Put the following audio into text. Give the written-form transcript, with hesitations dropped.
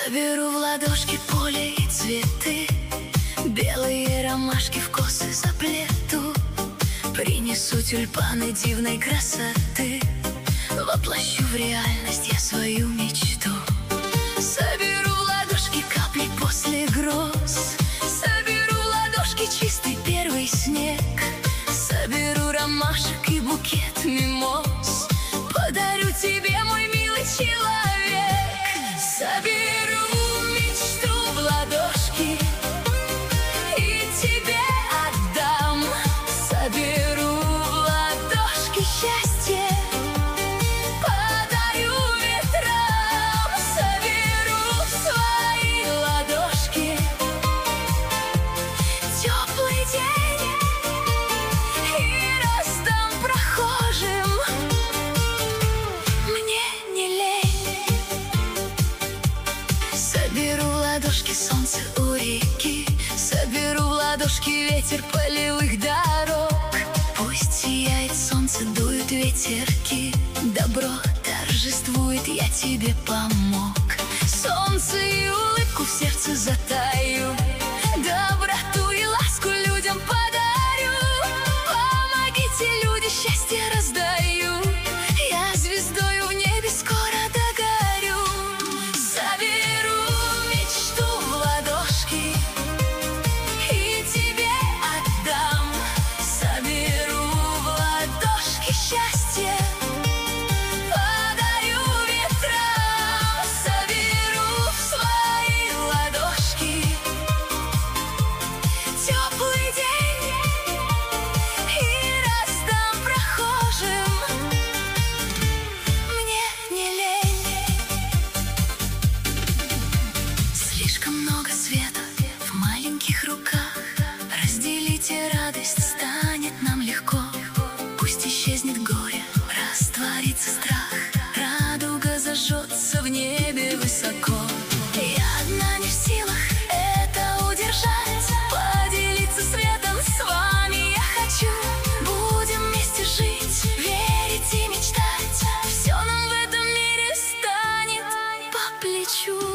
Соберу в ладошки поле и цветы, белые ромашки в косы заплету. Принесу тюльпаны дивной красоты, воплощу в реальность я свою мечту. Соберу в ладошки капли после гроз, соберу в ладошки чистый первый снег, соберу ромашек и букет мимоз, подарю тебе, мой милый человек. Соберу мечту в ладошки и тебе отдам. Соберу в ладошки счастье, подарю ветрам. Соберу в свои ладошки теплый день и раздам прохожим. Мне не лень. Соберу в ладошки солнце у реки, соберу в ладошки ветер полевых дорог. Пусть сияет солнце, дуют ветерки, добро торжествует, я тебе помог. Солнце и улыбку в сердце затаю, доброту и ласку людям подарю. Помогите, люди, счастье раздаю, я звездою в небе скоро догорю. Соберу мечту в ладошки и тебе отдам. Соберу в ладошки счастье, подарю ветрам. Соберу в свои ладошки теплый день и раздам прохожим. Мне не лень. Слишком много света в маленьких руках, разделите радость, станет нам легко. Пусть исчезнет горе, растворится страх, радуга зажжется в небе высоко. Я одна не в силах это удержать, поделиться светом с вами я хочу. Будем вместе жить, верить и мечтать, все нам в этом мире станет по плечу.